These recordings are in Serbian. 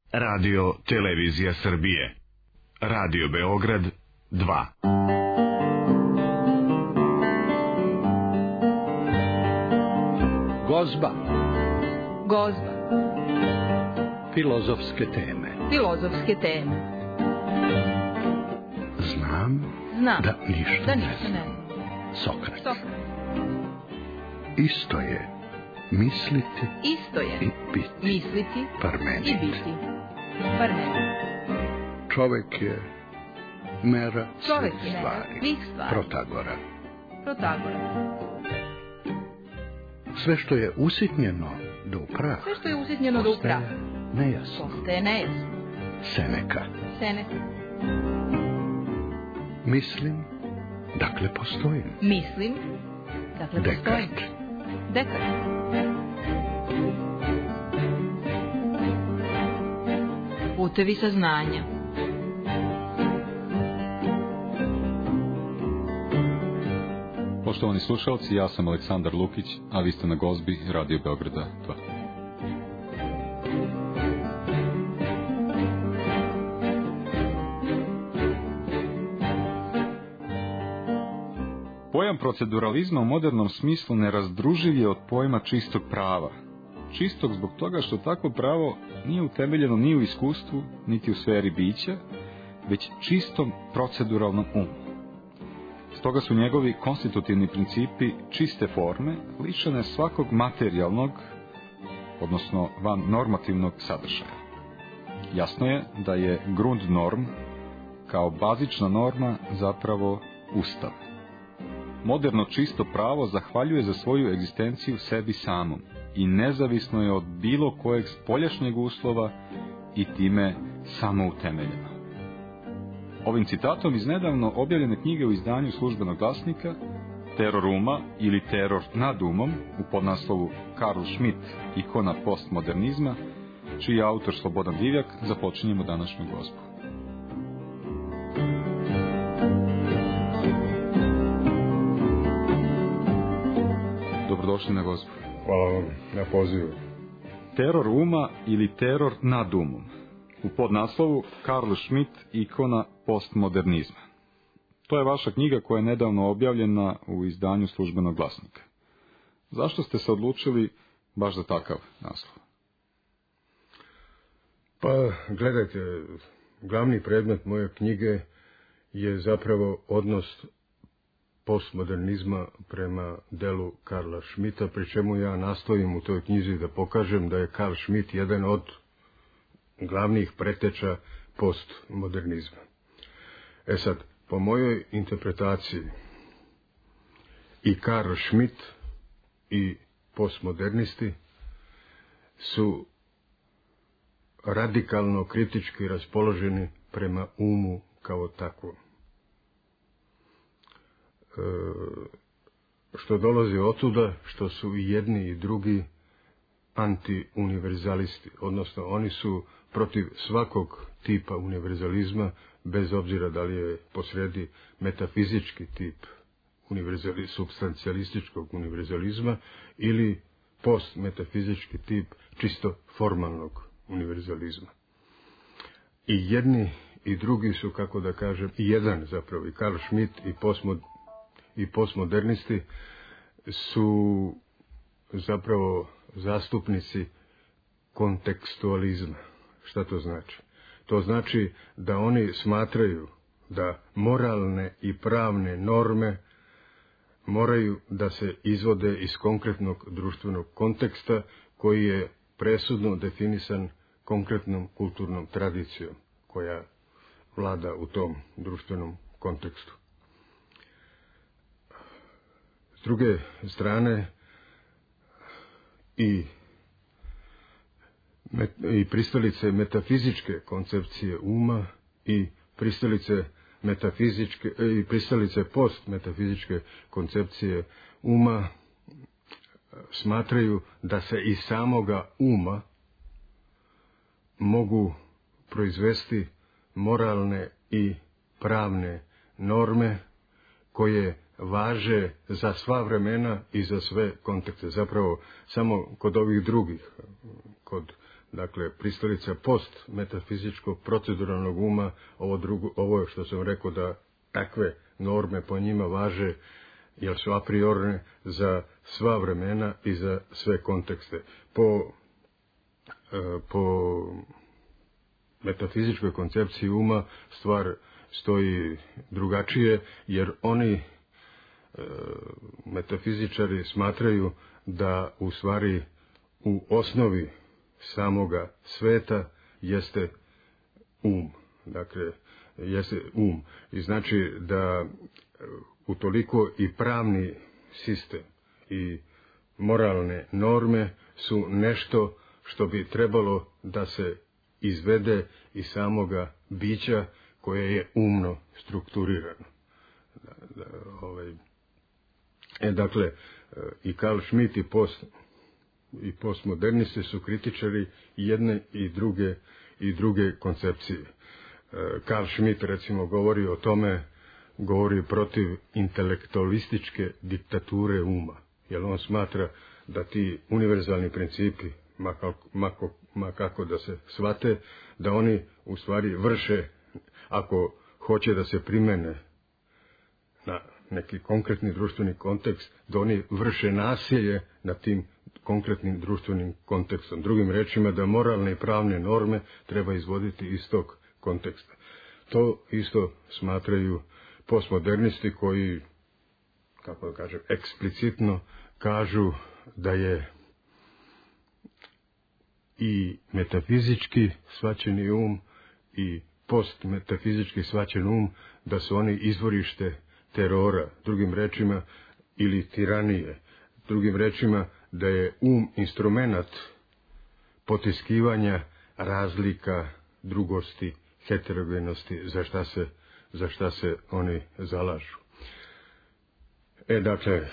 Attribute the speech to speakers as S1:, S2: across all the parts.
S1: Radio Televizija Srbije. Radio Beograd 2.
S2: Gozba.
S3: Gozba.
S2: Filozofske teme.
S3: Filozofske teme.
S2: Znam da ništa ne znam. Sokrat. Isto je misliti i biti.
S3: Misliti
S2: Parmenid.
S3: i biti. Parmenid.
S2: Čovek je mera
S3: Čovek
S2: svih
S3: je
S2: stvari.
S3: svih stvari.
S2: Protagora. Sve što je usitnjeno do prah.
S3: Sve što je usitnjeno do prah.
S2: Nejasno.
S3: Postaje nejasno.
S2: Seneka. Mislim, dakle postojim.
S3: Mislim, dakle postojim. Dekart. Putevi saznanja.
S4: Poštovani slušalci, ja sam Aleksandar Lukić, a vi ste na Gozbi Radio Beograda 2. Pojam proceduralizma u modernom smislu nerazdruživ je od pojma čistog prava. Čistog zbog toga što takvo pravo nije utemeljeno ni u iskustvu, niti u sferi bića, već čistom proceduralnom umu. Stoga su njegovi konstitutivni principi čiste forme, lišene svakog materijalnog, odnosno van normativnog sadržaja. Jasno je da je Grundnorm kao bazična norma zapravo Ustav. Moderno čisto pravo zahvaljuje za svoju egzistenciju sebi samom i nezavisno je od bilo kojeg spoljašnjeg uslova i time samoutemeljeno. Ovim citatom iz nedavno objavljene knjige u izdanju Službenog glasnika Teror uma ili Teror nad umom u podnaslovu Karl Schmitt, ikona postmodernizma, čiji je autor Slobodan Divjak, započinjemo današnju Gozbu. Dobrodošli na Gozbu.
S5: Hvala vam na pozivu.
S4: Teror uma ili Teror nad umom u podnaslovu Karl Schmitt, ikona postmodernizma. To je vaša knjiga koja je nedavno objavljena u izdanju Službenog glasnika. Zašto ste se odlučili baš za takav naslov?
S5: Pa, gledajte, glavni predmet moje knjige je zapravo odnos postmodernizma prema delu Karla Schmitta, pri čemu ja nastojim u toj knjizi da pokažem da je Karl Schmitt jedan od glavnih preteča postmodernizma. E sad, po mojoj interpretaciji i Karl Schmitt i postmodernisti su radikalno kritički raspoloženi prema umu kao takvom. Što dolazi otuda što su i jedni i drugi antiuniverzalisti, odnosno oni su protiv svakog tipa univerzalizma, bez obzira da li je posredi metafizički tip substancijalističkog univerzalizma ili postmetafizički tip čisto formalnog univerzalizma. I jedni i drugi su, kako da kažem, i jedan zapravo, i Karl Schmitt i postmodernisti su zapravo zastupnici kontekstualizma. Šta to znači? To znači da oni smatraju da moralne i pravne norme moraju da se izvode iz konkretnog društvenog konteksta koji je presudno definisan konkretnom kulturnom tradicijom koja vlada u tom društvenom kontekstu. S druge strane, i pristalice metafizičke koncepcije uma i pristalice postmetafizičke koncepcije uma smatraju da se iz samoga uma mogu proizvesti moralne i pravne norme koje važe za sva vremena i za sve kontekste. Zapravo, samo kod ovih drugih, kod dakle, pristalica post-metafizičkog proceduralnog uma, ovo je što sam rekao da takve norme po njima važe, jer su a priorne za sva vremena i za sve kontekste. Po metafizičkoj koncepciji uma stvar stoji drugačije, jer oni metafizičari smatraju da u stvari u osnovi samoga sveta jeste jeste um. I znači da utoliko i pravni sistem i moralne norme su nešto što bi trebalo da se izvede iz samoga bića koje je umno strukturirano. Dakle, i Karl Schmitt i postmodernisti su kritičari jedne i druge koncepcije. Karl Schmitt recimo govori o tome, govori protiv intelektualističke diktature uma, jer on smatra da ti univerzalni principi, ma kako da se shvate, da oni u stvari vrše, ako hoće da se primene na neki konkretni društveni kontekst, da oni vrše nasilje nad tim konkretnim društvenim kontekstom. Drugim rečima, da moralne i pravne norme treba izvoditi iz tog konteksta. To isto smatraju postmodernisti koji, kako da kažem, eksplicitno kažu da je i metafizički shvaćeni um i postmetafizički shvaćen um, da su oni izvorište terora, drugim rečima, ili tiranije. Drugim rečima, da je instrumenat potiskivanja razlika, drugosti, heterogenosti, za šta se oni zalažu. Dakle,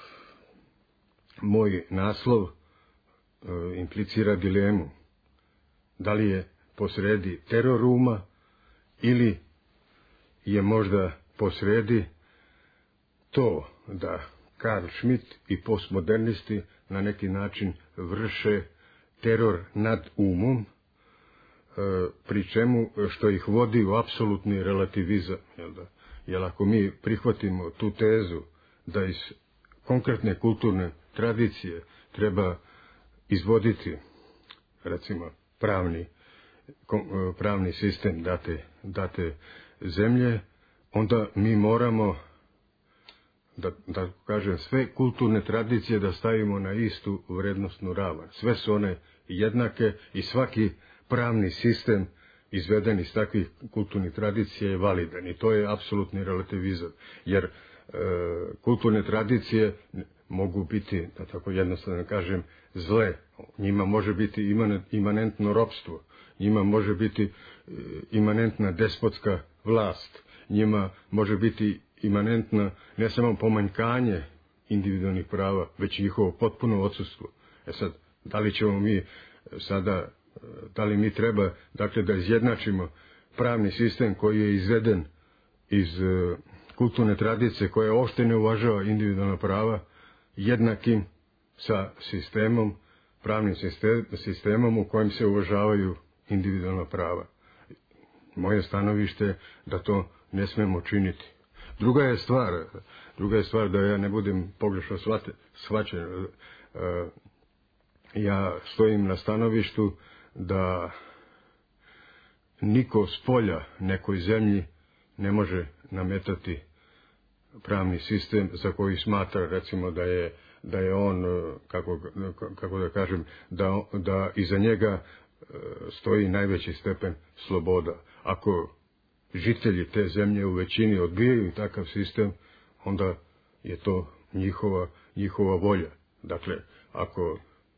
S5: moj naslov implicira dilemu. Da li je posredi teror uma ili je možda posredi to da Karl Schmitt i postmodernisti na neki način vrše teror nad umom, pri čemu što ih vodi u apsolutni relativizam. Jer ako mi prihvatimo tu tezu da iz konkretne kulturne tradicije treba izvoditi, recimo, pravni sistem date zemlje, onda mi moramo, da kažem, sve kulturne tradicije da stavimo na istu vrednostnu ravan. Sve su one jednake i svaki pravni sistem izveden iz takvih kulturnih tradicija je validan. I to je apsolutni relativizam. Jer kulturne tradicije mogu biti, da tako jednostavno kažem, zle. Njima može biti imanentno ropstvo. Njima može biti imanentna despotska vlast. Njima može biti imanentno ne samo pomanjkanje individualnih prava, već i njihovo potpuno odsustvo. Sad, da li ćemo mi sada, da li mi treba, dakle, da izjednačimo pravni sistem koji je izveden iz kulturne tradicije, koja uopšte ne uvažava individualna prava, jednakim sa sistemom, pravnim sistemom u kojem se uvažavaju individualna prava. Moje stanovište je da to ne smemo činiti. Druga je stvar da ja ne budem pogrešno shvaćen. Ja stojim na stanovištu da niko s polja nekoj zemlji ne može nametati pravni sistem za koji smatra, recimo, da je on, kako da kažem, da iza njega stoji najveći stepen sloboda. Ako žitelji te zemlje u većini odbijaju takav sistem, onda je to njihova volja. Dakle, ako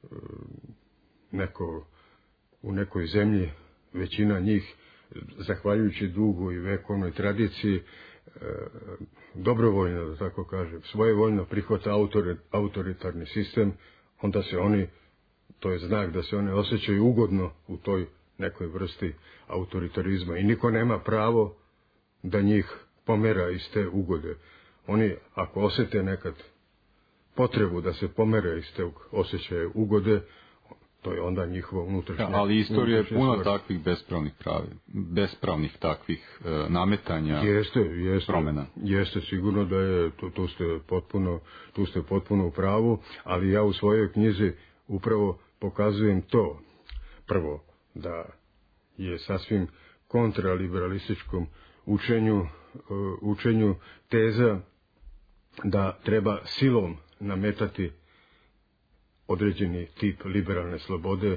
S5: u nekoj zemlji većina njih, zahvaljujući dugu i vekovnoj tradiciji, dobrovoljno, da tako kažem, svojevoljno prihvata autoritarni sistem, onda se oni, to je znak da se oni osjećaju ugodno u toj nekoj vrsti autoritarizma i niko nema pravo da njih pomera iz te ugode. Oni, ako osjete nekad potrebu da se pomere iz tog osjećaja ugode, to je onda njihovo unutrašnje.
S4: Ali istorija je puna takvih bespravnih takvih nametanja, promjena.
S5: Jeste, sigurno da je, tu ste potpuno u pravu, ali ja u svojoj knjizi upravo pokazujem to. Prvo, da je sasvim kontraliberalističkom učenju teza da treba silom nametati određeni tip liberalne slobode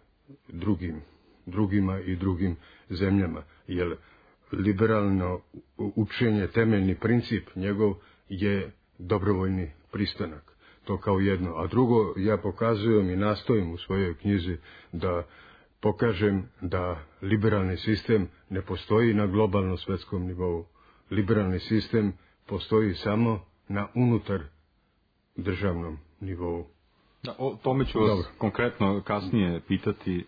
S5: drugima i drugim zemljama, jer liberalno učenje, temeljni princip njegov je dobrovoljni pristanak. To kao jedno. A drugo, ja pokazujem i nastojim u svojoj knjizi da pokažem da liberalni sistem ne postoji na globalnom svjetskom nivou. Liberalni sistem postoji samo na unutar državnom nivou.
S4: Da, o tome ću vas konkretno kasnije pitati.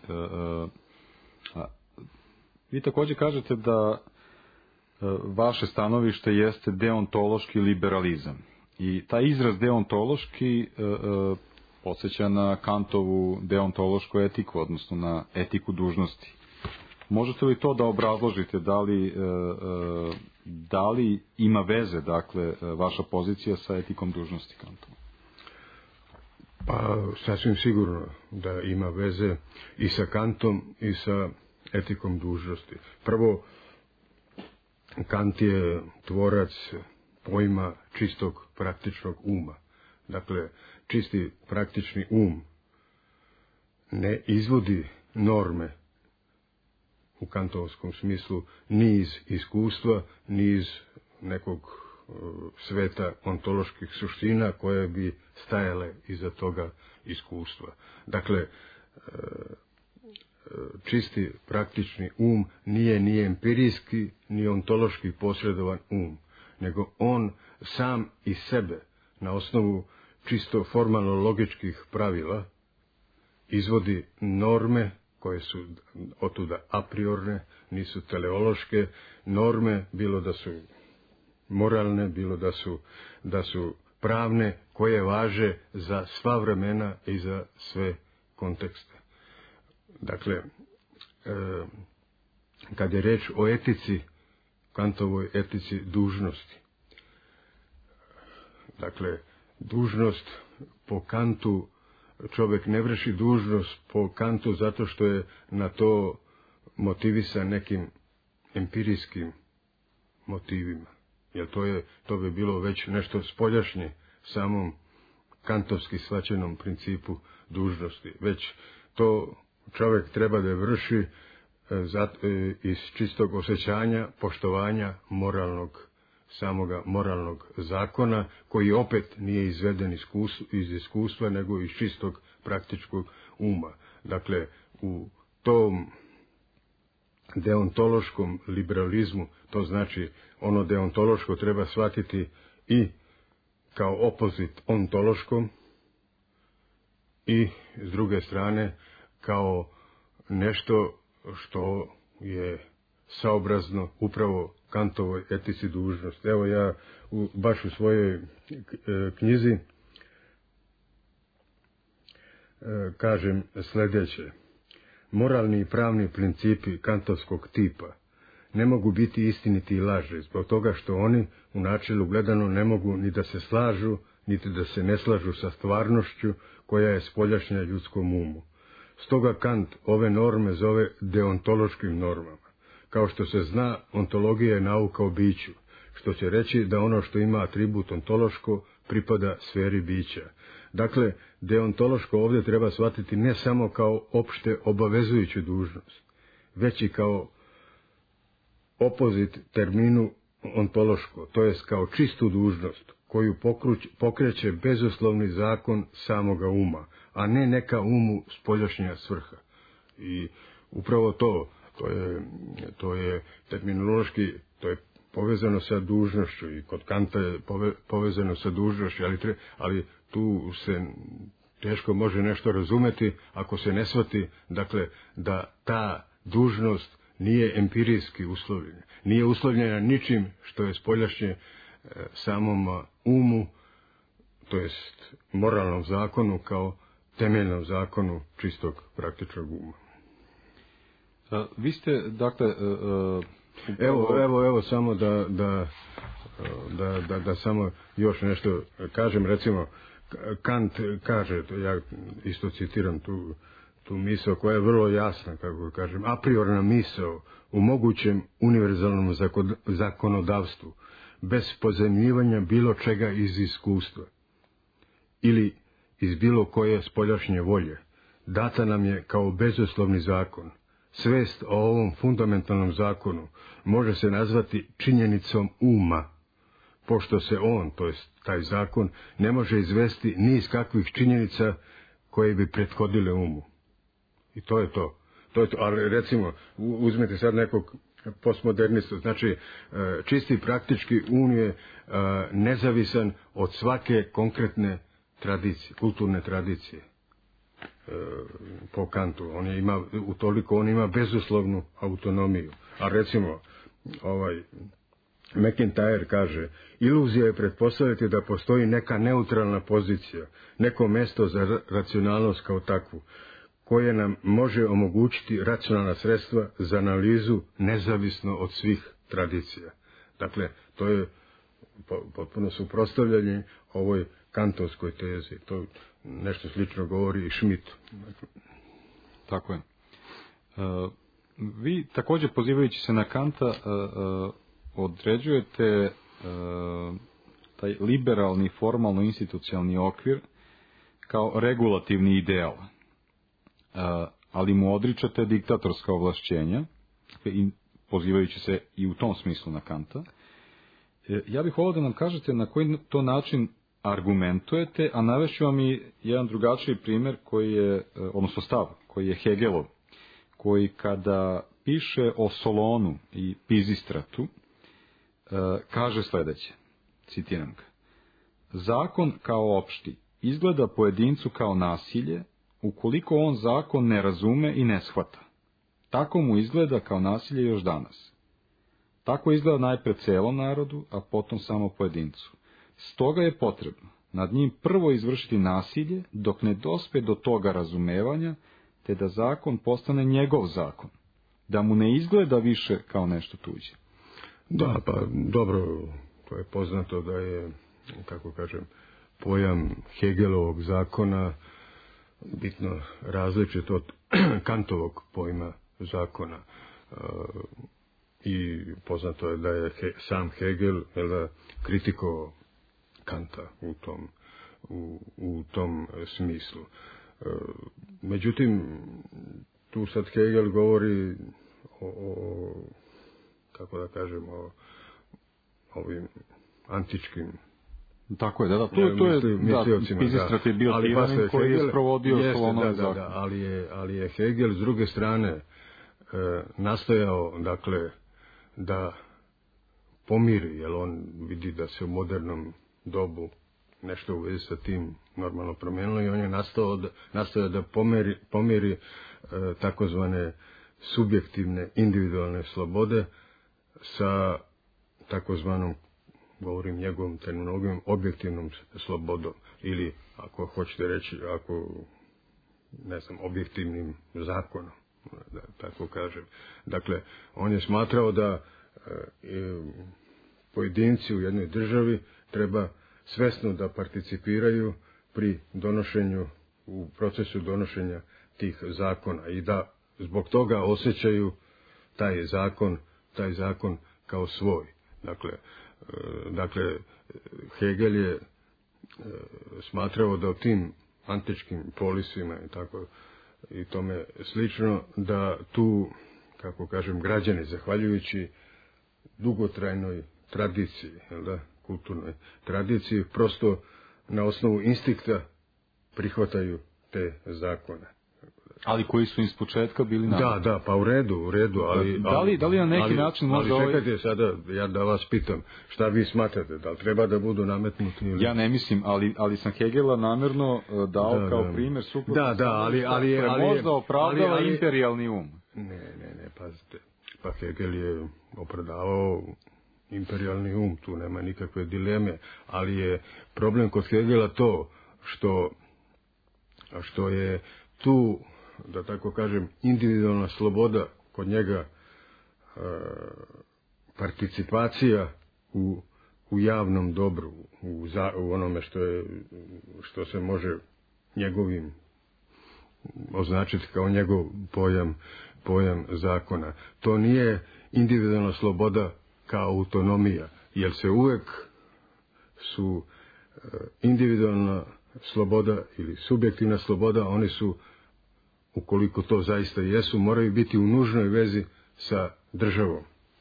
S4: Vi također kažete da vaše stanovište jeste deontološki liberalizam. I taj izraz deontološki podsjeća na Kantovu deontološku etiku, odnosno na etiku dužnosti. Možete li to da obrazložite, da li ima veze, dakle, vaša pozicija sa etikom dužnosti Kantova?
S5: Pa, sasvim sigurno da ima veze i sa Kantom i sa etikom dužnosti. Prvo, Kant je tvorac pojma čistog praktičnog uma. Dakle, čisti praktični um ne izvodi norme u kantovskom smislu ni iz iskustva, ni iz nekog sveta ontoloških suština koje bi stajale iza toga iskustva. Dakle, čisti praktični um nije ni empirijski, ni ontološki posredovan um, nego on sam iz sebe, na osnovu čisto formalno logičkih pravila, izvodi norme koje su otuda a priorne, nisu teleološke norme, bilo da su moralne, bilo da su pravne, koje važe za sva vremena i za sve kontekste. Dakle, kad je reč o etici, Kantovoj etici dužnosti, dakle, dužnost po Kantu, čovjek ne vrši dužnost po Kantu zato što je na to motivisan nekim empirijskim motivima. Jer to bi bilo već nešto spoljašnje samom kantovski shvaćenom principu dužnosti. Već to čovjek treba da vrši iz čistog osjećanja, poštovanja samoga moralnog zakona, koji opet nije izveden iz iskustva, nego iz čistog praktičkog uma. Dakle, u tom deontološkom liberalizmu, to znači ono deontološko treba shvatiti i kao opozit ontološkom i s druge strane kao nešto što je saobrazno upravo Kantovoj etici dužnosti. Evo ja baš u svojoj knjizi kažem sljedeće. Moralni i pravni principi kantovskog tipa ne mogu biti istiniti i lažni, zbog toga što oni u načelu gledano ne mogu ni da se slažu, niti da se ne slažu sa stvarnošću koja je spoljašnja ljudskom umu. Stoga Kant ove norme zove deontološkim normama. Kao što se zna, ontologija je nauka o biću, što će reći da ono što ima atribut ontološko pripada sferi bića. Dakle, deontološko ovdje treba shvatiti ne samo kao opšte obavezujuću dužnost, već i kao opozit terminu ontološko, to jest kao čistu dužnost, koju pokreće bezuslovni zakon samoga uma, a ne neka umu spoljašnja svrha. I upravo to je terminološki, to je povezano sa dužnošću i kod Kanta je povezano sa dužnošću, ali tu se teško može nešto razumeti ako se ne shvati, dakle, da ta dužnost nije empirijski uslovljena. Nije uslovljena ničim što je spoljašnje samom umu, to jest moralnom zakonu kao temeljnom zakonu čistog praktičnog uma.
S4: Vi ste, dakle...
S5: Evo samo da samo još nešto kažem, recimo Kant kaže, ja isto citiram tu misao koja je vrlo jasna, kako kažem, a priorna misao u mogućem univerzalnom zakonodavstvu, bez pozajmljivanja bilo čega iz iskustva ili iz bilo koje spoljašnje volje, data nam je kao bezuslovni zakon. Svest o ovom fundamentalnom zakonu može se nazvati činjenicom uma, pošto se on, to jest taj zakon, ne može izvesti ni iz kakvih činjenica koje bi prethodile umu. I to je to. Ali recimo, uzmete sad nekog postmodernista, znači čisti praktički um je nezavisan od svake konkretne tradicije, kulturne tradicije. Po Kantu, on ima bezuslovnu autonomiju. A recimo, McIntyre kaže, iluzija je pretpostaviti da postoji neka neutralna pozicija, neko mesto za racionalnost kao takvu, koje nam može omogućiti racionalna sredstva za analizu nezavisno od svih tradicija. Dakle, to je potpuno suprotstavljanje ovoj kantovskoj tezi. To nešto slično govori i Schmitt.
S4: Tako je. Vi također, pozivajući se na Kanta, određujete taj liberalni formalno institucionalni okvir kao regulativni ideal, ali mu odričate diktatorska ovlašćenja, i pozivajući se i u tom smislu na Kanta. Ja bih volio da nam kažete na koji to način argumentujete, a navešću vam i jedan drugačiji primjer koji je, odnosno stav, koji je Hegelov, koji kada piše o Solonu i Pizistratu, kaže sljedeće, citiram ga: zakon kao opšti izgleda pojedincu kao nasilje ukoliko on zakon ne razume i ne shvata. Tako mu izgleda kao nasilje još danas. Tako izgleda najpre celom narodu, a potom samo pojedincu. Stoga je potrebno nad njim prvo izvršiti nasilje dok ne dospe do toga razumevanja, te da zakon postane njegov zakon, da mu ne izgleda više kao nešto tuđe.
S5: Da, pa dobro, to je poznato da je, kako kažem, pojam Hegelovog zakona bitno različit od Kantovog pojma zakona. I poznato je da je sam Hegel kritikovao Kanta u tom smislu. Međutim, tu sad Hegel govori o kako da kažem, o ovim antičkim.
S4: Tako je, da. Pizistrat je bio tiranin koji je sprovodio Solonov zakon.
S5: Ali je Hegel s druge strane nastojao, dakle, da pomiri, jer on vidi da se u modernom dobu nešto u vezi sa tim normalno promijenilo i on je nastojao da pomiri takozvane subjektivne individualne slobode sa takozvanom, govorim njegovom terminologijom, objektivnom slobodom, ili ako hoćete reći, objektivnim zakonom, da tako kažem. Dakle, on je smatrao da pojedinci u jednoj državi treba svesno da participiraju pri donošenju, u procesu donošenja tih zakona i da zbog toga osjećaju taj zakon kao svoj. Dakle, Hegel je smatrao da u tim antičkim polisima i tome slično, da tu, kako kažem, građani, zahvaljujući dugotrajnoj tradiciji, kulturnoj tradiciji, prosto na osnovu instinkta prihvataju te zakone.
S4: Ali koji su iz početka bili naravno.
S5: Da, pa u redu, ali...
S4: Da li na neki način možda...
S5: Ali čekajte sada, ja da vas pitam, šta vi smatrate, da li treba da budu nametnuti ili...
S4: Ja ne mislim, ali sam Hegela namjerno dao kao primjer suprotno.
S5: Ali
S4: možda opravdava imperijalni um.
S5: Ne, pazite. Pa Hegel je opravdavao imperijalni um, tu nema nikakve dileme, ali je problem kod Hegela to što a što je tu, da tako kažem, individualna sloboda kod njega, participacija u javnom dobru, u onome što se može njegovim označiti kao njegov pojam zakona. To nije individualna sloboda kao autonomija, jer se uvek su individualna sloboda ili subjektivna sloboda, oni su, ukoliko to zaista jesu, moraju biti u nužnoj vezi sa državom.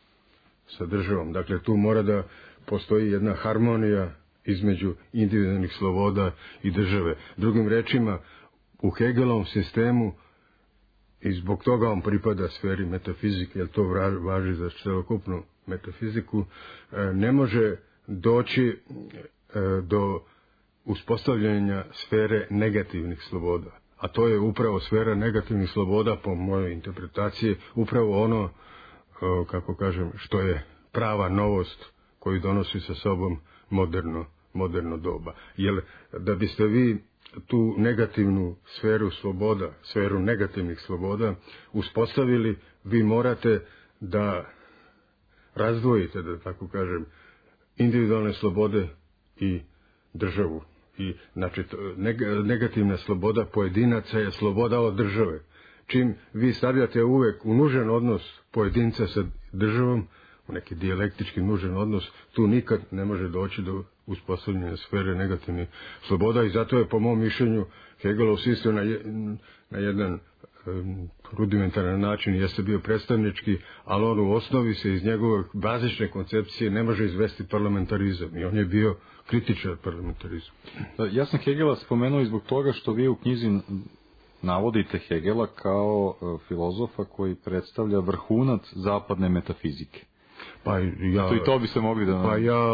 S5: Dakle, tu mora da postoji jedna harmonija između individualnih sloboda i države. Drugim rečima, u Hegelovom sistemu, i zbog toga on pripada sferi metafizike, jer to važi za celokupnu metafiziku, ne može doći do uspostavljanja sfere negativnih sloboda. A to je upravo sfera negativnih sloboda, po mojoj interpretaciji, upravo ono, kako kažem, što je prava novost koju donosi sa sobom moderno doba. Jer da biste vi tu negativnu sferu sloboda, sferu negativnih sloboda uspostavili, vi morate da razdvojite, da tako kažem, individualne slobode i državu. I, znači, negativna sloboda pojedinaca je sloboda od države. Čim vi stavljate uvek u nužan odnos pojedinca sa državom, u neki dijalektički nužan odnos, tu nikad ne može doći do uspostavljanja sfere negativnih sloboda, i zato je, po mom mišljenju, Hegelov sistem na jedan rudimentaran način jeste bio predstavnički, ali on u osnovi se iz njegove bazične koncepcije ne može izvesti parlamentarizam, i on je bio kritičar parlamentarizma.
S4: Ja sam Hegela spomenuo i zbog toga što vi u knjizi navodite Hegela kao filozofa koji predstavlja vrhunac zapadne metafizike.
S5: Pa ja,
S4: i to bi se mogli da...
S5: Pa ja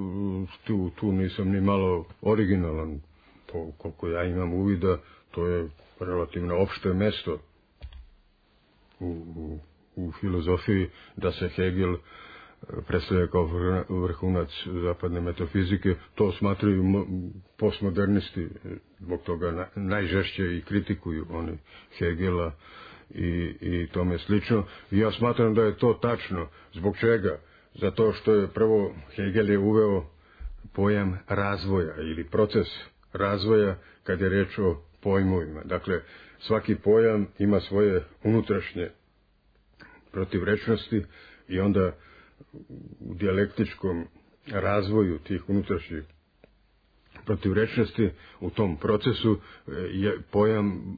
S5: tu nisam ni malo originalan. To, koliko ja imam uvida, to je relativno opšte mesto u filozofiji, da se Hegel predstavlja kao vrhunac zapadne metafizike. To smatraju postmodernisti, zbog toga najžešće i kritikuju oni Hegela i tome slično. I ja smatram da je to tačno. Zbog čega? Zato što je prvo Hegel je uveo pojam razvoja ili proces razvoja kad je reč o pojmovima. Dakle, svaki pojam ima svoje unutrašnje protivrečnosti i onda u dijalektičkom razvoju tih unutrašnjih protivrečnosti u tom procesu je pojam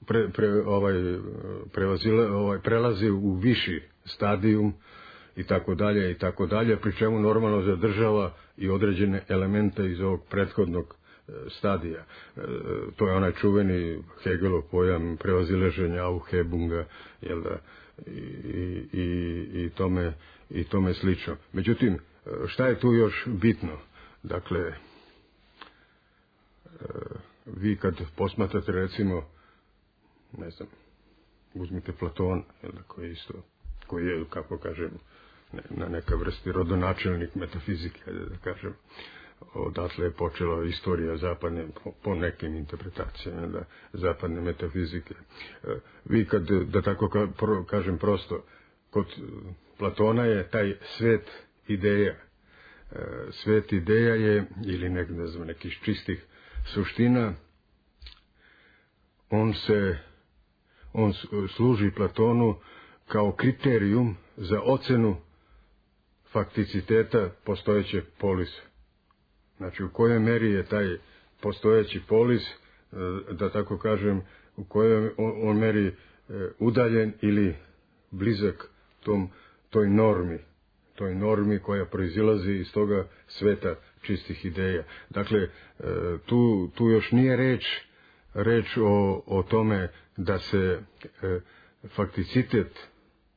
S5: prelazi u viši stadijum i tako dalje, pri čemu normalno zadržava i određene elemente iz ovog prethodnog stadija. To je onaj čuveni Hegelov pojam prevazilaženja Aufhebunga, jel da, i tome slično. Međutim, šta je tu još bitno? Dakle, vi kad posmatrate, recimo, ne znam, uzmite Platona, koji je, kako kažem, na neka vrsti rodonačelnik metafizike, da kažem, odatle je počela istorija zapadne, po nekim interpretacijama, zapadne metafizike. Vi kad, da tako kažem prosto, kod Platona je taj svet ideja. Svet ideja je, ili ne znam, nekih čistih suština, on služi Platonu kao kriterijum za ocenu fakticiteta postojećeg polisa. Znači, u kojoj meri je taj postojeći polis, da tako kažem, u kojoj on meri udaljen ili blizak toj normi koja proizilazi iz toga sveta čistih ideja. Dakle, tu još nije reč o tome da se fakticitet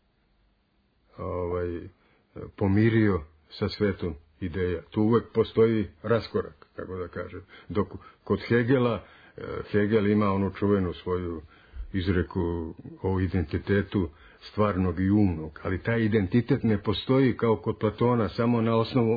S5: pomirio sa svetom ideja. Tu uvek postoji raskorak, tako da kažem. Dok kod Hegel ima onu čuvenu svoju izreku o identitetu stvarnog i umnog, ali taj identitet ne postoji kao kod Platona samo na osnovu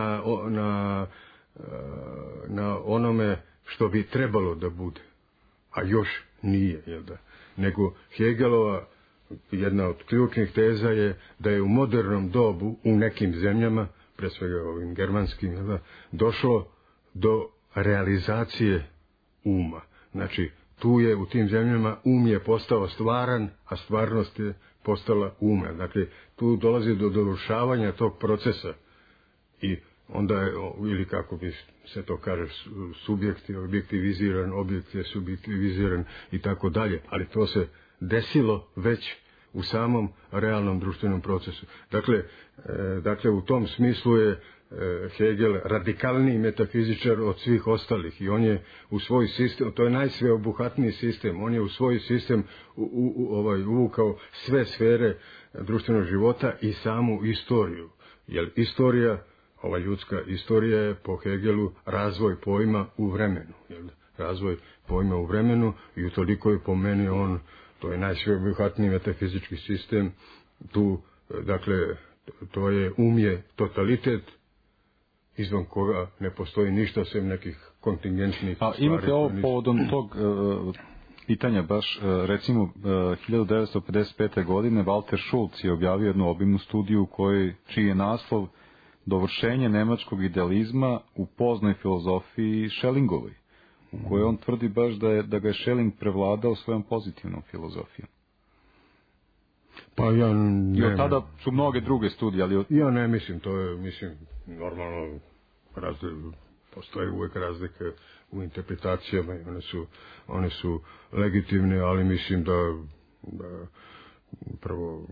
S5: na onome što bi trebalo da bude. a još nije, jel da? Nego Hegelova jedna od ključnih teza je da je u modernom dobu u nekim zemljama, pre svega ovim germanskim, jel da, došlo do realizacije uma. Znači, tu je u tim zemljama um je postao stvaran, a stvarnost je postala uma. Dakle, tu dolazi do dovršavanja tog procesa i onda je, ili kako bi se to kaže, subjekt je objektiviziran, objekt je subjektiviziran i tako dalje, ali to se desilo već u samom realnom društvenom procesu. Dakle, u tom smislu je Hegel radikalniji metafizičar od svih ostalih i on je u svoj sistem, to je najsveobuhvatniji sistem, on je u svoj sistem uvukao sve sfere društvenog života i samu istoriju. Jer istorija, ova ljudska istorija je po Hegelu razvoj pojma u vremenu. Jel? Razvoj pojma u vremenu i utoliko je po meni on, to je najsveobuhvatniji metafizički sistem, tu, dakle, to je je totalitet izvan koga ne postoji ništa sem nekih kontingentnih stvari.
S4: A imate ovo povodom tog pitanja baš, recimo 1955. godine Walter Schulz je objavio jednu obimnu studiju čiji je naslov Dovršenje nemačkog idealizma u poznoj filozofiji Schellingovoj, u kojoj on tvrdi baš da ga je Schelling prevladao svojom pozitivnom filozofijom.
S5: Pa ja ne...
S4: I od tada su mnoge druge studije, ali...
S5: Ja ne mislim, to je, normalno, postoje uvijek razlike u interpretacijama i one su legitimne, ali mislim da prvo,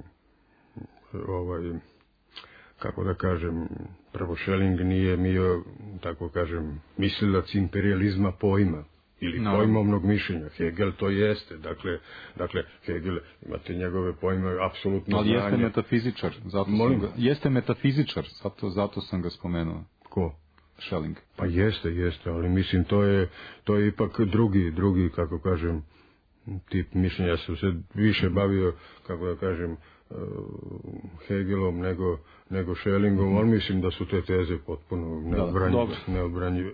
S5: kako da kažem, prvo Schelling nije bio, tako kažem, mislilac imperializma pojma ili pojmovnog mišljenja. Hegel to jeste. Dakle, Hegel, imate njegove pojme, apsolutno
S4: ali
S5: znanje.
S4: Ali jeste metafizičar. Jeste metafizičar, zato sam ga spomenuo.
S5: Ko?
S4: Schelling.
S5: Pa jeste, ali mislim to je ipak drugi, kako kažem, tip mišljenja. Ja sam se više bavio, kako da kažem, Hegelom nego Schellingom, ali mislim da su te teze potpuno neodbranjive.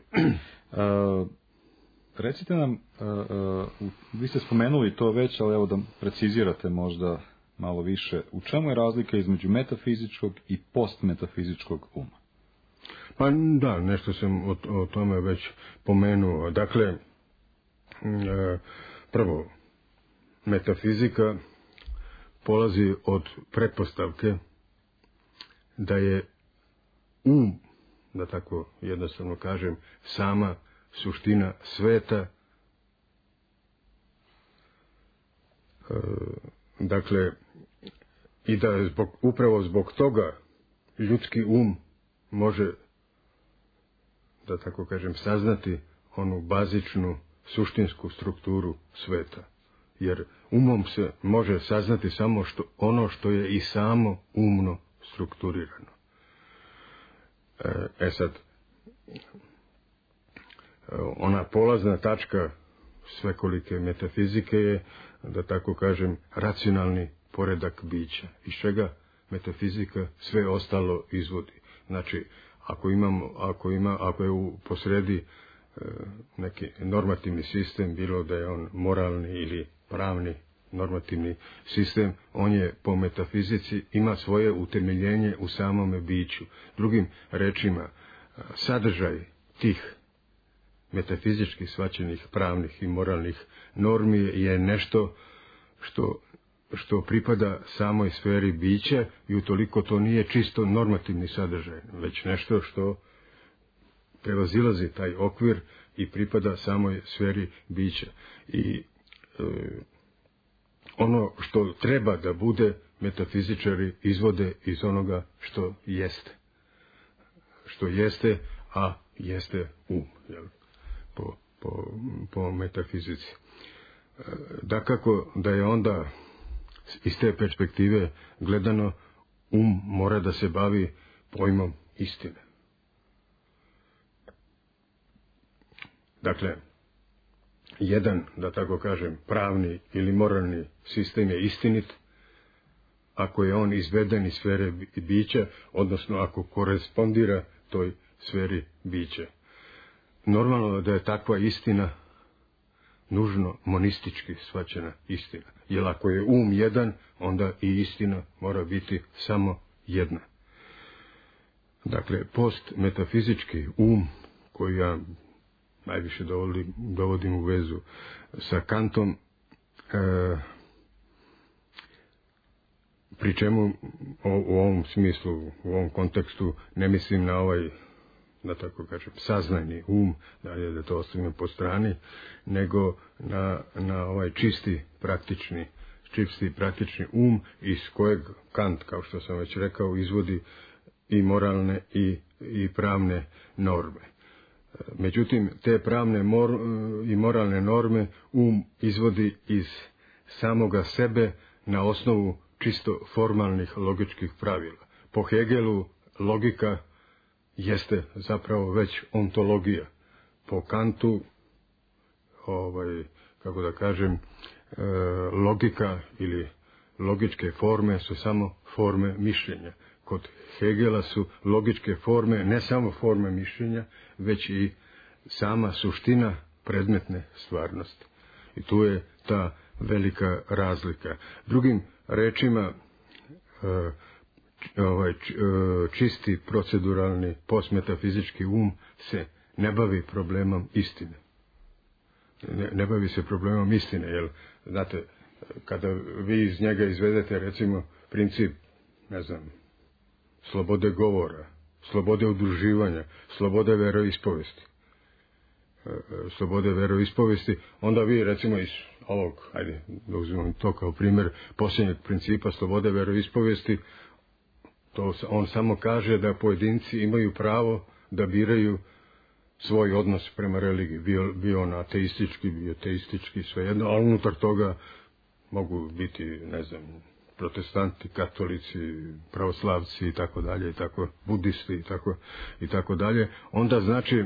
S4: Recite nam, vi ste spomenuli to već, ali evo da precizirate možda malo više, u čemu je razlika između metafizičkog i postmetafizičkog uma?
S5: Pa da, nešto sam o tome već pomenuo. Dakle, prvo, metafizika polazi od pretpostavke da je da tako jednostavno kažem, sama suština sveta. Dakle, i da upravo zbog toga ljudski može, da tako kažem, saznati onu bazičnu suštinsku strukturu sveta. Jer umom se može saznati samo ono što je i samo umno strukturirano. Sad, ona polazna tačka svekolike metafizike je, da tako kažem, racionalni poredak bića, iz čega metafizika sve ostalo izvodi. Znači, ako je u posredi neki normativni sistem, bilo da je on moralni ili pravni normativni sistem, on je po metafizici, ima svoje utemeljenje u samome biću. Drugim rečima, sadržaj tih metafizički shvaćenih pravnih i moralnih normi je nešto što pripada samoj sferi bića i utoliko to nije čisto normativni sadržaj, već nešto što prevazilazi taj okvir i pripada samoj sferi bića. I ono što treba da bude, metafizičari izvode iz onoga što jeste. Što jeste, a jeste jel? Po metafizici. Dakako da je onda iz te perspektive gledano mora da se bavi pojmom istine. Dakle, jedan, da tako kažem, pravni ili moralni sistem je istinit ako je on izveden iz sfere bića, odnosno ako korespondira toj sferi bića. Normalno da je takva istina nužno monistički shvaćena istina. Jer ako je um jedan, onda i istina mora biti samo jedna. Dakle, postmetafizički um, koji ja najviše dovodim u vezu sa Kantom, pri čemu u ovom smislu, u ovom kontekstu ne mislim na ovaj, da tako kažem, saznajni um, da to ostavimo po strani, nego na ovaj čisti praktični um iz kojeg Kant, kao što sam već rekao, izvodi i moralne i pravne norme. Međutim, te pravne i moralne norme izvodi iz samoga sebe na osnovu čisto formalnih logičkih pravila. Po Hegelu logika jeste zapravo već ontologija. Po Kantu, kako da kažem, logika ili logičke forme su samo forme mišljenja. Kod Hegela su logičke forme ne samo forme mišljenja, već i sama suština predmetne stvarnosti. I tu je ta velika razlika. Drugim rečima, čisti proceduralni postmetafizički se ne bavi problemom istine. Ne bavi se problemom istine, jer, znate, kada vi iz njega izvedete, recimo, princip, slobode govora, slobode udruživanja, slobode veroispovesti, onda vi, recimo, iz ovog, da uzmemo to kao primjer posljednjeg principa slobode veroispovesti, on samo kaže da pojedinci imaju pravo da biraju svoj odnos prema religiji, bio on ateistički, bio teistički, svejedno, ali unutar toga mogu biti, protestanti, katolici, pravoslavci i tako dalje, budisti i tako dalje, onda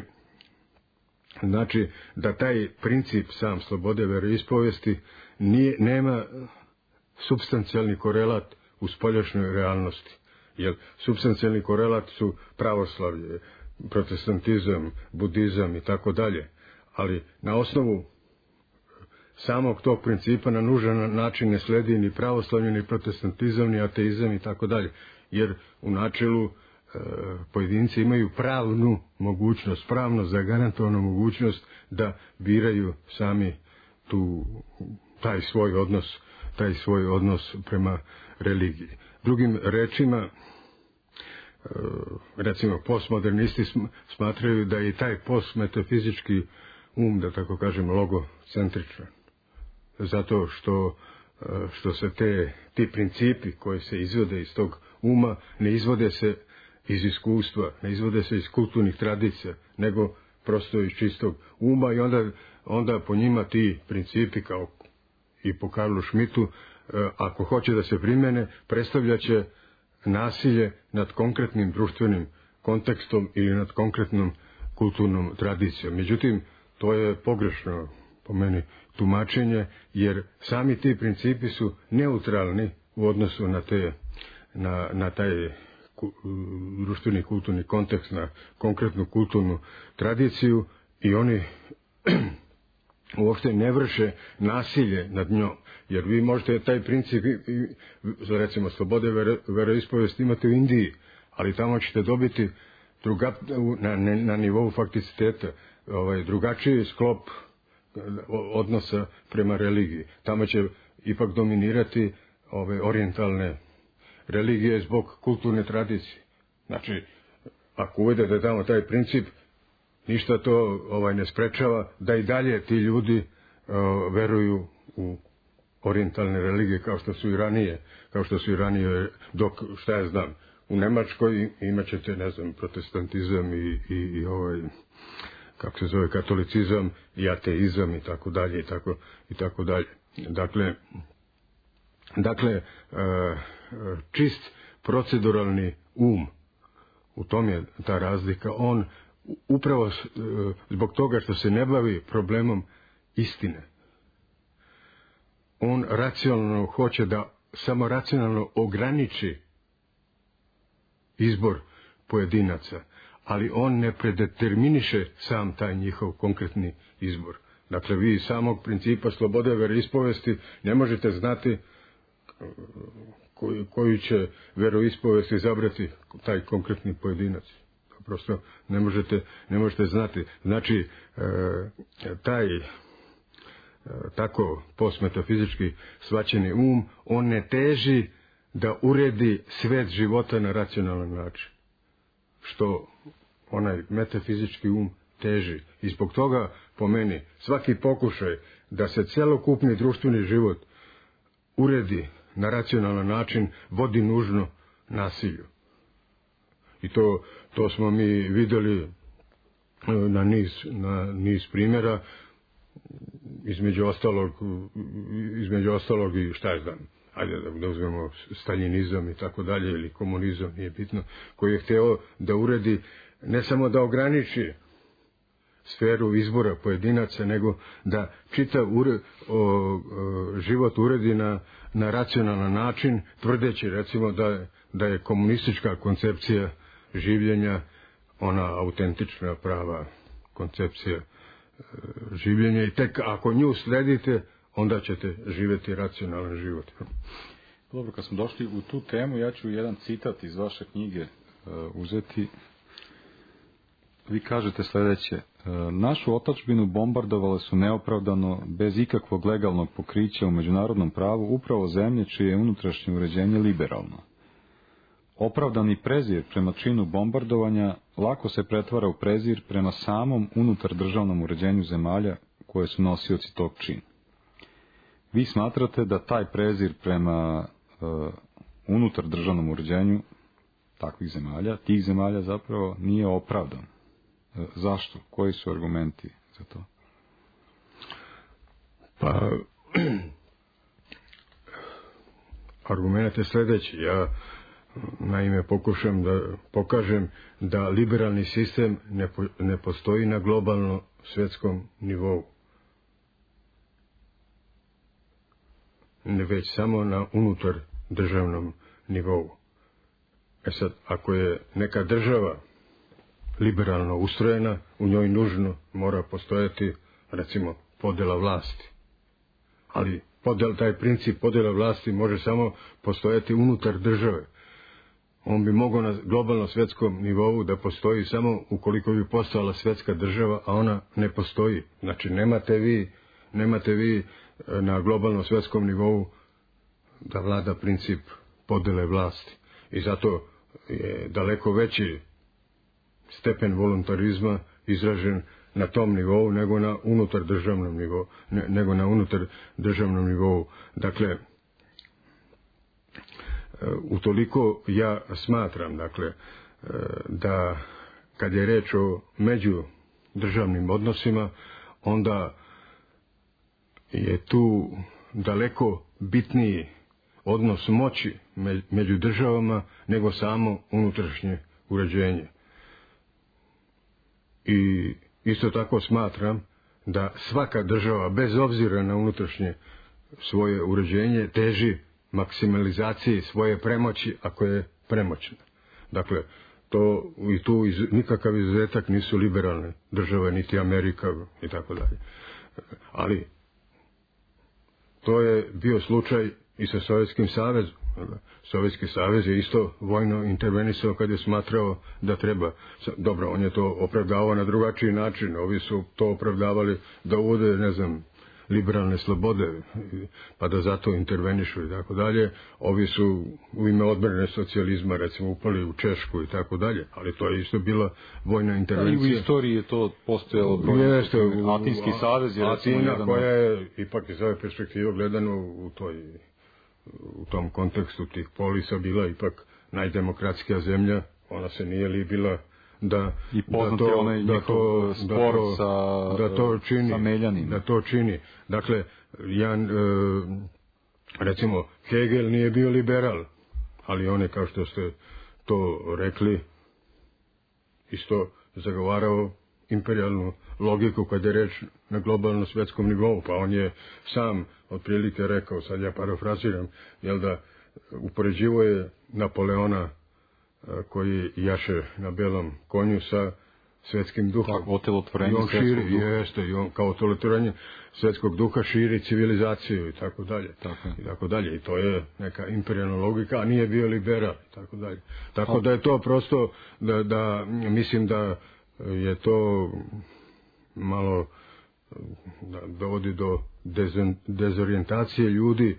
S5: znači da taj princip sam slobode veroispovesti nema supstancijalni korelat u spoljašnjoj realnosti. Jer supstancijalni korelat su pravoslavlje, protestantizam, budizam i tako dalje. Ali na osnovu samog tog principa na nužan način ne sledi ni pravoslavlje, ni protestantizam, ni ateizam i tako dalje. Jer u načelu pojedinci imaju pravnu mogućnost, pravno zagarantovanu mogućnost da biraju sami taj svoj odnos prema religiji. Drugim rečima, recimo postmodernisti smatraju da je taj postmetafizički da tako kažem, logocentričan. Zato što se ti principi koji se izvode iz tog uma ne izvode se iz iskustva, ne izvode se iz kulturnih tradicija, nego prosto iz čistog uma i onda po njima ti principi, kao i po Karlu Schmittu, ako hoće da se primene, predstavljaće nasilje nad konkretnim društvenim kontekstom ili nad konkretnom kulturnom tradicijom. Međutim, to je pogrešno po meni tumačenje, jer sami ti principi su neutralni u odnosu na taj društveni kulturni kontekst, na konkretnu kulturnu tradiciju i oni uopšte ne vrše nasilje nad njom, jer vi možete taj princip, recimo slobode veroispovesti imate u Indiji, ali tamo ćete dobiti na nivou fakticiteta drugačiji sklop odnosa prema religiji. Tamo će ipak dominirati ove orijentalne religije zbog kulturne tradicije. Znači, ako uvedete tamo taj princip, ništa to ne sprečava da i dalje ti ljudi veruju u orijentalne religije kao što su i ranije, dok, šta ja znam, u Nemačkoj imat ćete, protestantizam i kako se zove, katolicizam i ateizam i tako dalje i tako dalje. Dakle, čist proceduralni u tom je ta razlika. On upravo zbog toga što se ne bavi problemom istine, on racionalno hoće da samo racionalno ograniči izbor pojedinaca, ali on ne predeterminiše sam taj njihov konkretni izbor. Dakle, vi iz samog principa slobode veroispovesti ne možete znati koju će veroispovest izabrati taj konkretni pojedinac. Prosto ne možete znati. Znači, taj tako postmetafizički shvaćeni on ne teži da uredi svet života na racionalan način. Što onaj metafizički teži. I zbog toga, po meni, svaki pokušaj da se celokupni društveni život uredi na racionalan način vodi nužno nasilju. I to smo mi vidjeli na niz primjera, između ostalog i šta je znam, ajde da uzmemo staljinizam i tako dalje, ili komunizam, nije bitno, koji je hteo da uredi, ne samo da ograniči sferu izbora pojedinaca, nego da čitav život uredi na racionalan način, tvrdeći recimo da je komunistička koncepcija življenja ona autentična, prava koncepcija življenja i tek ako nju sledite, onda ćete živjeti racionalan život.
S4: Dobro, kad smo došli u tu temu, ja ću jedan citat iz vaše knjige uzeti. Vi kažete sljedeće: našu otadžbinu bombardovale su neopravdano, bez ikakvog legalnog pokrića u međunarodnom pravu, upravo zemlje čije je unutrašnje uređenje liberalno. Opravdani prezir prema činu bombardovanja lako se pretvara u prezir prema samom unutar državnom uređenju zemalja koje su nosioci tog čina. Vi smatrate da taj prezir prema unutar državnom uređenju tih zemalja zapravo nije opravdan. Zašto? Koji su argumenti za to?
S5: Pa, argument je sljedeći. Ja naime pokažem da liberalni sistem ne postoji na globalno svjetskom nivou, već samo na unutar državnom nivou. Sad, ako je neka država liberalno ustrojena, u njoj nužno mora postojati, recimo, podjela vlasti. Ali taj princip podjela vlasti može samo postojati unutar države. On bi mogao na globalno svjetskom nivou da postoji samo ukoliko bi postojala svjetska država, a ona ne postoji. Znači, nemate vi na globalno svjetskom nivou da vlada princip podjele vlasti. I zato je daleko veći stepen voluntarizma izražen na tom nivou nego na unutar državnom nivou. Dakle, utoliko ja smatram, dakle, da kad je reč o međudržavnim odnosima, onda je tu daleko bitniji odnos moći među državama nego samo unutrašnje uređenje. I isto tako smatram da svaka država, bez obzira na unutrašnje svoje uređenje, teži maksimalizaciji svoje premoći ako je premoćna. Dakle, tu nikakav izuzetak nisu liberalne države, niti Amerika i tako dalje. Ali to je bio slučaj i sa Sovjetskim savezom. Sovjetski savez je isto vojno intervenisao kad je smatrao da treba. Dobro, on je to opravdavao na drugačiji način. Ovi su to opravdavali da uvode, ne znam, liberalne slobode, pa da zato intervenišu i tako dalje. Ovi su u ime odbrane socijalizma, recimo, upali u Češku i tako dalje. Ali to je isto bila vojna intervencija.
S4: I u istoriji je to postojalo Atinski savez je
S5: Atina, koja je ipak iz ove perspektive gledano u tom kontekstu tih polisa bila ipak najdemokratskija zemlja. Ona se nije libila da to čini. Dakle, recimo, Hegel nije bio liberal, ali on je, kao što ste to rekli, isto zagovarao imperijalnu logiku kad je reč na globalno svjetskom nivou, pa on je sam otprilike rekao, sad ja parafraziram, da upoređivo je Napoleona koji jaše na belom konju sa svetskim duhom.
S4: Tako, otelotvorenje
S5: I on
S4: svetskog
S5: širi,
S4: duha.
S5: jeste, i on kao otelotvorenje svetskog duha širi civilizaciju i tako dalje. I tako dalje. I to je neka imperijalna logika, a nije bio liberal i tako dalje. Tako da je to prosto, da mislim da je to malo da dovodi do dezorijentacije ljudi,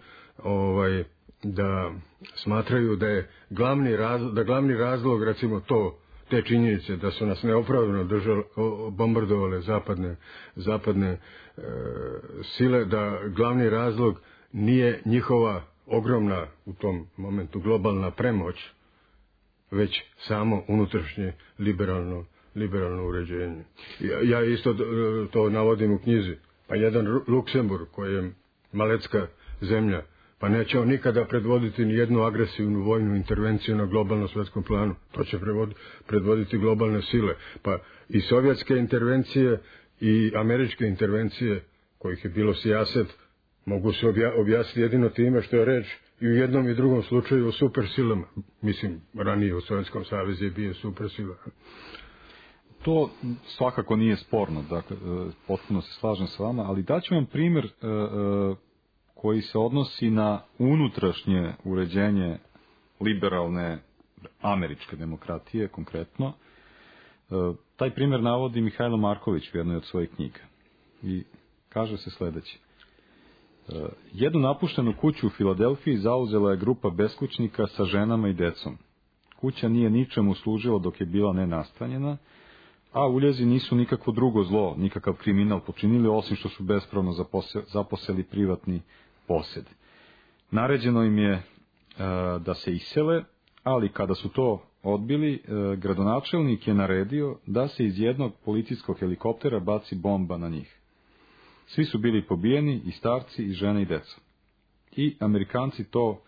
S5: da smatraju da je glavni razlog recimo te činjenice da su nas neopravdano bombardovale zapadne sile, da glavni razlog nije njihova ogromna u tom momentu globalna premoć, već samo unutrašnje liberalno uređenje. Ja isto to navodim u knjizi. Pa jedan Luksemburg koji je malecka zemlja, pa neće on nikada predvoditi ni jednu agresivnu vojnu intervenciju na globalnom svjetskom planu. To će predvoditi globalne sile. Pa i sovjetske intervencije i američke intervencije, kojih je bilo sijaset, mogu se objasniti jedino time što je reč i u jednom i drugom slučaju o supersilama. Mislim, ranije u Sovjetskom savezu je bio supersila.
S4: To svakako nije sporno, dakle, potpuno se slažem s vama, ali daću vam primjer koji se odnosi na unutrašnje uređenje liberalne američke demokratije, konkretno. Taj primjer navodi Mihajlo Marković u jednoj od svojih knjiga. I kaže se sljedeće. Jednu napuštenu kuću u Filadelfiji zauzela je grupa beskućnika sa ženama i decom. Kuća nije ničemu služila dok je bila nenastanjena, a uljezi nisu nikakvo drugo zlo, nikakav kriminal počinili, osim što su bespravno zaposeli privatni posjed. Naređeno im je da se isele, ali kada su to odbili, gradonačelnik je naredio da se iz jednog policijskog helikoptera baci bomba na njih. Svi su bili pobijeni, i starci, i žene, i deca. I Amerikanci to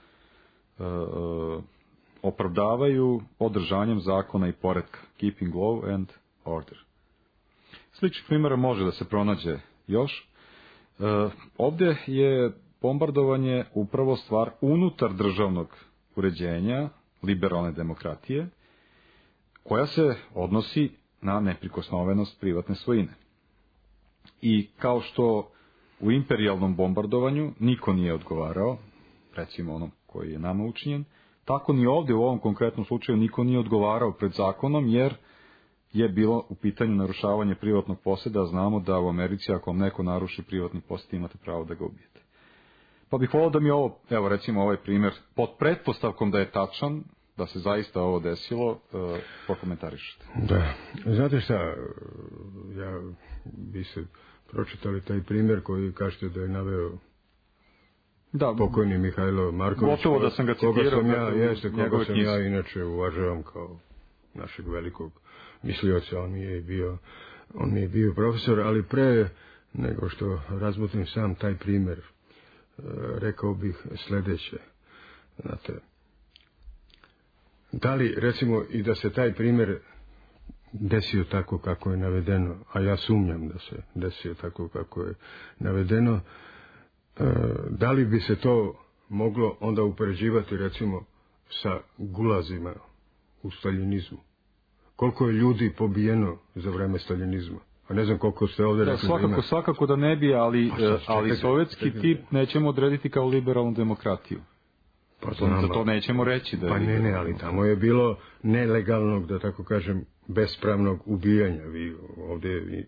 S4: opravdavaju održanjem zakona i poretka, keeping law and order. Sličnih primjera može da se pronađe još. Ovdje je bombardovanje upravo stvar unutar državnog uređenja, liberalne demokratije, koja se odnosi na neprikosnovenost privatne svojine. I kao što u imperijalnom bombardovanju niko nije odgovarao, recimo onom koji je nama učinjen, tako ni ovdje u ovom konkretnom slučaju niko nije odgovarao pred zakonom, jer je bilo u pitanju narušavanje privatnog posjeda. Znamo da u Americi ako vam neko naruši privatni posjed, imate pravo da ga ubijete. Pa bih volio da mi ovo, evo recimo ovaj primjer, pod pretpostavkom da je tačan, da se zaista ovo desilo, prokomentarišete.
S5: Da, znate šta, ja bi se pročitali taj primjer koji kažete da je naveo pokojni Mihajlo Marković.
S4: Gotovo da sam ga citirao.
S5: Koga sam ja inače uvažavam kao našeg velikog mislioca, on mi je bio profesor, ali pre nego što razmotim sam taj primjer, rekao bih sljedeće. Znate, da li recimo i da se taj primjer desio tako kako je navedeno, a ja sumnjam da se desio tako kako je navedeno, da li bi se to moglo onda upoređivati recimo sa gulazima u staljinizmu? Koliko je ljudi pobijeno za vreme staljinizma? A ne znam koliko ste ovdje rekli da ima.
S4: Svakako da ne bi, ali sovjetski tip nećemo odrediti kao liberalnu demokratiju. Za to nećemo reći.
S5: Pa ne, ali tamo je bilo nelegalnog, da tako kažem, bespravnog ubijanja. Vi ovdje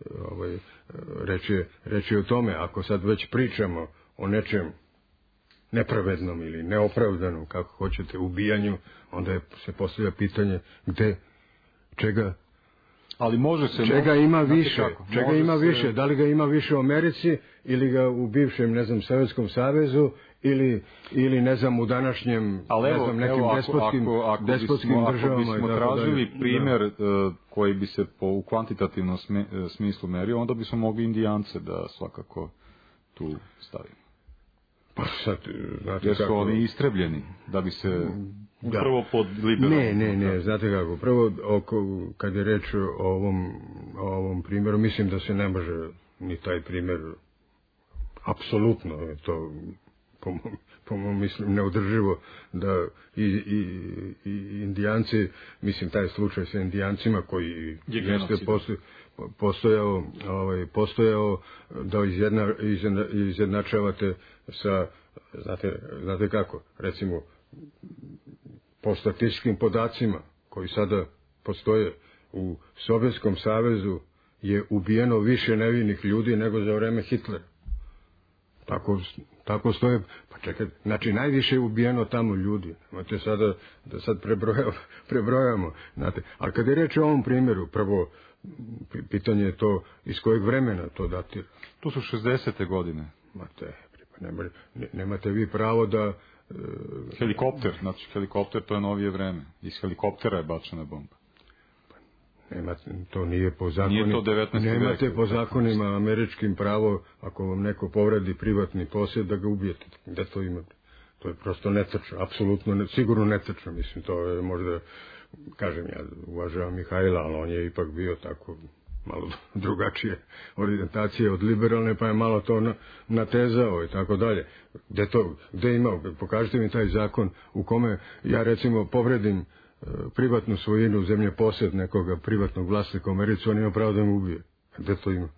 S5: reći o tome, ako sad već pričamo o nečem nepravednom ili neopravdanom, kako hoćete, ubijanju, onda se postavlja pitanje gde, čega,
S4: ali može se
S5: čega ima više, više, da li ga ima više u Americi ili ga u bivšem, ne znam, Sovjetskom savezu ili ne znam u današnjem, ne znam, nekim despotskim državama.
S4: Ako bismo tražili primjer koji bi se u kvantitativnom smislu merio, onda bismo mogli Indijance da svakako tu stavimo.
S5: Pa sad, znate
S4: jer su
S5: kako,
S4: oni istrebljeni, da bi se upravo pod liberalnom.
S5: Ne, znate kako, prvo kad je reč o ovom primjeru, mislim da se ne može ni taj primjer, apsolutno je to, po mom mislim neodrživo da i Indijanci, mislim taj slučaj sa Indijancima koji jeste postojao da izjednačavate sa, znate kako, recimo po statističkim podacima koji sada postoje u Sovjetskom savezu je ubijeno više nevinih ljudi nego za vreme Hitlera. Tako stoje, pa čekajte, znači najviše je ubijeno tamo ljudi. Imate sada, da sad prebrojamo, znate. Ali kada je reč o ovom primjeru, prvo, pitanje je to iz kojeg vremena to datira.
S4: To su 60. godine.
S5: Nemate vi pravo da...
S4: Helikopter, to je novije vreme. Iz helikoptera je bačena bomba.
S5: To nije po zakonima.
S4: Nije to 19.
S5: Nemate po zakonima američkim pravo, ako vam neko povredi privatni posjed, da ga ubijete. Gde to imate? To je prosto netačno, apsolutno, sigurno netačno. Mislim, to je možda, kažem, ja uvažavam Mihajla, ali on je ipak bio tako malo drugačije orijentacije od liberalne, pa je malo to natezao i tako dalje. Gde imao? Pokažite mi taj zakon u kome ja recimo povredim privatnu svojinu, zemlje posjed nekoga privatnog vlasnika u Americi, on ima pravo da me ubije. Gde to ima?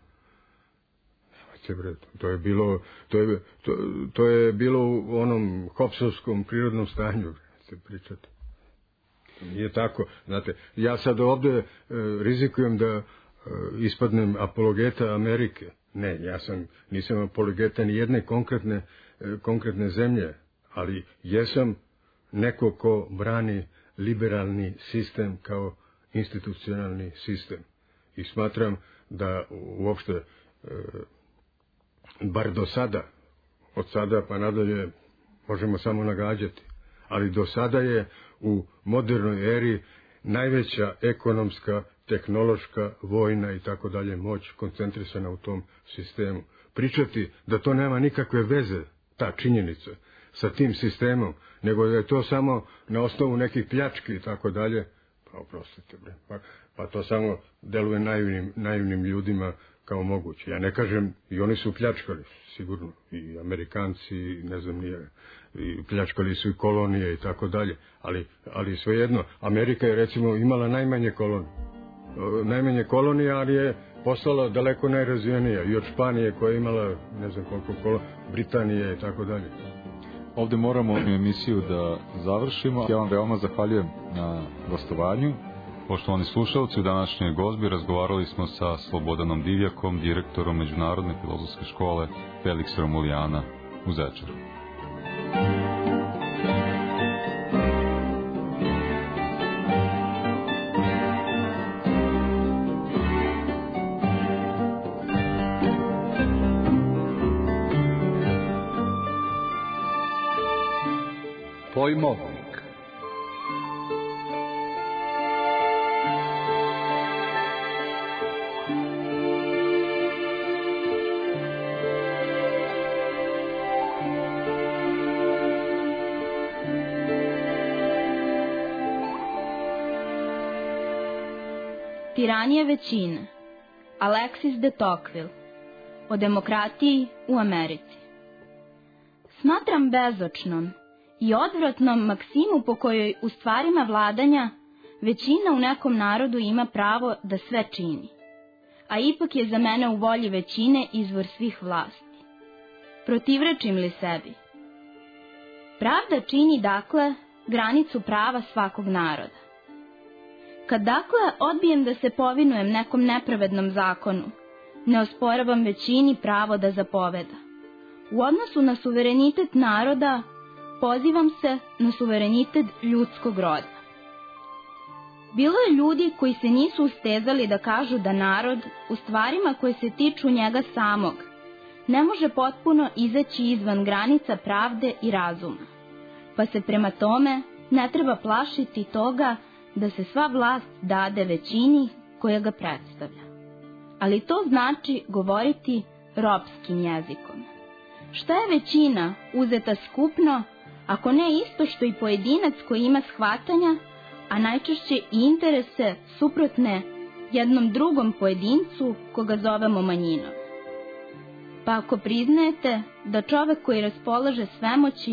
S5: To je bilo u onom Hobsovskom prirodnom stanju, se pričate. Nije tako. Znate, ja sad ovdje rizikujem da ispadnem apologeta Amerike. Ne, nisam apologeta ni jedne konkretne zemlje, ali jesam neko ko brani liberalni sistem kao institucionalni sistem. I smatram da uopšte, bar do sada, od sada pa nadalje možemo samo nagađati, ali do sada je u modernoj eri najveća ekonomska, tehnološka, vojna i tako dalje moć koncentrisana u tom sistemu. Pričati da to nema nikakve veze, ta činjenica, sa tim sistemom, nego da je to samo na osnovu nekih pljački i tako dalje, pa oprostite, pa to samo deluje naivnim ljudima kao moguće. Ja ne kažem, i oni su pljačkali, sigurno, i Amerikanci, ne znam nije, i pljačkali su i kolonije i tako dalje, ali svejedno, Amerika je recimo imala najmanje kolonije, ali je postala daleko najrazvijenija, i od Španije koja je imala, ne znam koliko kolonija, Britanije i tako dalje.
S4: Ovdje moramo emisiju da završimo. Ja vam veoma zahvaljujem na gostovanju. Poštovani slušalci, u današnjoj gozbi razgovarali smo sa Slobodanom Divjakom, direktorom Međunarodne filozofske škole Felix Romulijana u Zečaru.
S6: Pojmovnik.
S2: Tiranija većine. Alexis de Tocqueville. O demokratiji u Americi. Smatram bezočnom i odvratnom maksimu po kojoj u stvarima vladanja većina u nekom narodu ima pravo da sve čini, a ipak je za mene u volji većine izvor svih vlasti. Protivrečim li sebi? Pravda čini, dakle, granicu prava svakog naroda. Kad, dakle, odbijem da se povinujem nekom nepravednom zakonu, ne osporavam većini pravo da zapoveda. U odnosu na suverenitet naroda, pozivam se na suverenitet ljudskog roda. Bilo je ljudi koji se nisu ustezali da kažu da narod, u stvarima koje se tiču njega samog, ne može potpuno izaći izvan granica pravde i razuma, pa se prema tome ne treba plašiti toga da se sva vlast dade većini koja ga predstavlja. Ali to znači govoriti ropskim jezikom. Šta je većina uzeta skupno, ako ne isto što i pojedinac koji ima shvatanja, a najčešće i interese suprotne jednom drugom pojedincu koga zovemo manjinom? Pa ako priznajete da čovek koji raspolaže svemoći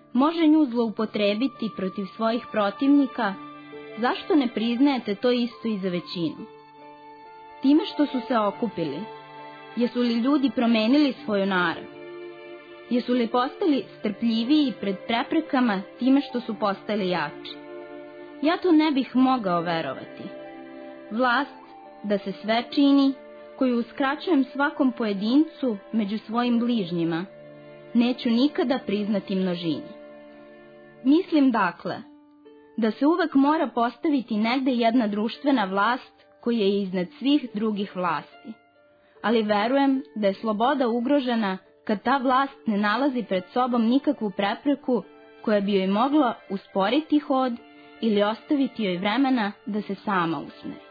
S2: može nju zloupotrebiti protiv svojih protivnika, zašto ne priznajete to isto i za većinu? Time što su se okupili, jesu li ljudi promenili svoju narav? Jesu li postali strpljiviji pred preprekama time što su postali jači? Ja to ne bih mogao verovati. Vlast da se sve čini, koju uskraćujem svakom pojedincu među svojim bližnjima, neću nikada priznati množini. Mislim dakle, da se uvek mora postaviti negde jedna društvena vlast koja je iznad svih drugih vlasti. Ali verujem da je sloboda ugrožena kad ta vlast ne nalazi pred sobom nikakvu prepreku koja bi joj mogla usporiti hod ili ostaviti joj vremena da se sama usmeri.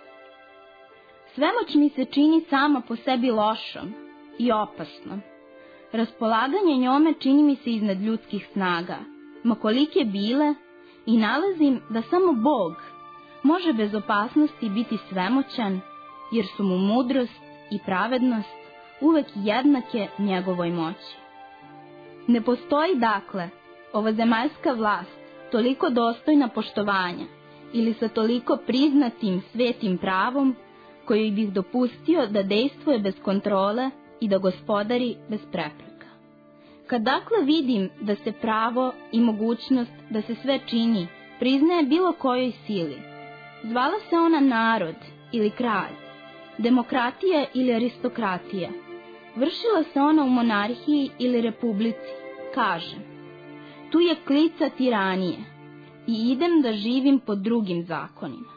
S2: Svemoć mi se čini sama po sebi lošom i opasnom. Raspolaganje njome čini mi se iznad ljudskih snaga, ma kolike bile, i nalazim da samo Bog može bez opasnosti biti svemoćan, jer su mu mudrost i pravednost uvek jednake njegovoj moći. Ne postoji dakle ovozemaljska vlast toliko dostojna poštovanja ili sa toliko priznatim svetim pravom koji bih dopustio da dejstvuje bez kontrole i da gospodari bez prepreka. Kad dakle vidim da se pravo i mogućnost da se sve čini priznaje bilo kojoj sili, zvala se ona narod ili kralj, demokratija ili aristokratija, vršila se ona u monarhiji ili republici, kažem, tu je klica tiranije i idem da živim po drugim zakonima.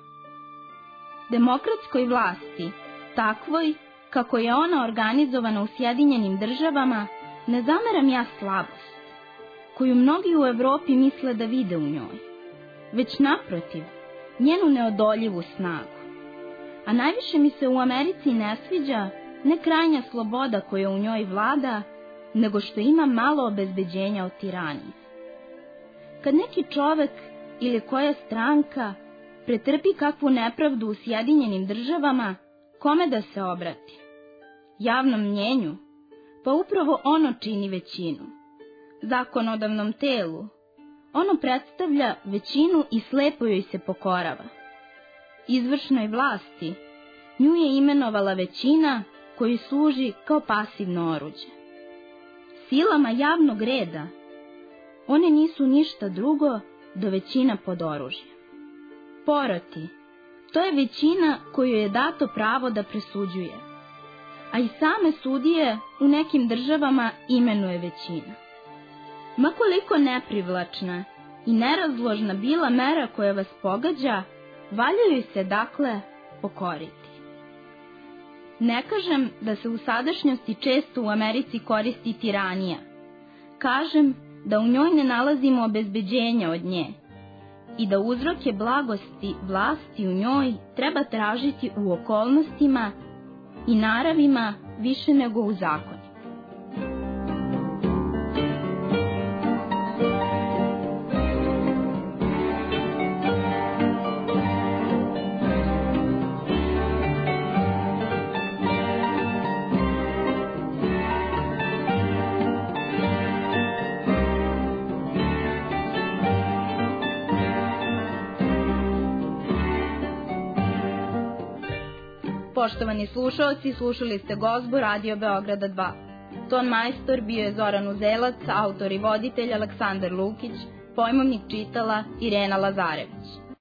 S2: Demokratskoj vlasti, takvoj kako je ona organizovana u Sjedinjenim Državama, ne zameram ja slabost, koju mnogi u Evropi misle da vide u njoj, već naprotiv, njenu neodoljivu snagu. A najviše mi se u Americi ne sviđa ne krajnja sloboda koja u njoj vlada, nego što ima malo obezbeđenja od tiranije. Kad neki čovek ili koja stranka pretrpi kakvu nepravdu u Sjedinjenim Državama, kome da se obrati? Javnom mnjenju? Pa upravo ono čini većinu. Zakonodavnom telu? Ono predstavlja većinu i slepo joj se pokorava. Izvršnoj vlasti? Nju je imenovala većina koji služi kao pasivno oruđe. Silama javnog reda? One nisu ništa drugo do većina pod oružjem. Poroti, to je većina koju je dato pravo da presuđuje, a i same sudije u nekim državama imenuje većina. Makoliko neprivlačna i nerazložna bila mera koja vas pogađa, valja joj se dakle pokoriti. Ne kažem da se u sadašnjosti često u Americi koristi tiranija. Kažem da u njoj ne nalazimo obezbeđenja od nje i da uzroke blagosti vlasti u njoj treba tražiti u okolnostima i naravima više nego u zakonu. Poštovani slušalci, slušali ste Gozbu Radio Beograda 2. Ton majstor bio je Zoran Uzelac, autor i voditelj Aleksandar Lukić, pojmovnik čitala Irena Lazarević.